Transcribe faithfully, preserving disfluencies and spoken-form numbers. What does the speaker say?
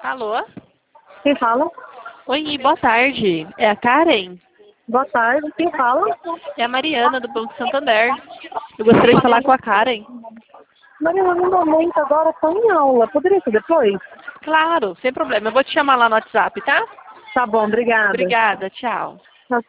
Alô? Quem fala? Oi, boa tarde. É a Karen? Boa tarde. Quem fala? É a Mariana, do Banco Santander. Eu gostaria de falar com a Karen. Mariana, no momento agora estou em aula. Poderia ser depois? Claro, sem problema. Eu vou te chamar lá no WhatsApp, tá? Tá bom, obrigada. Obrigada, tchau.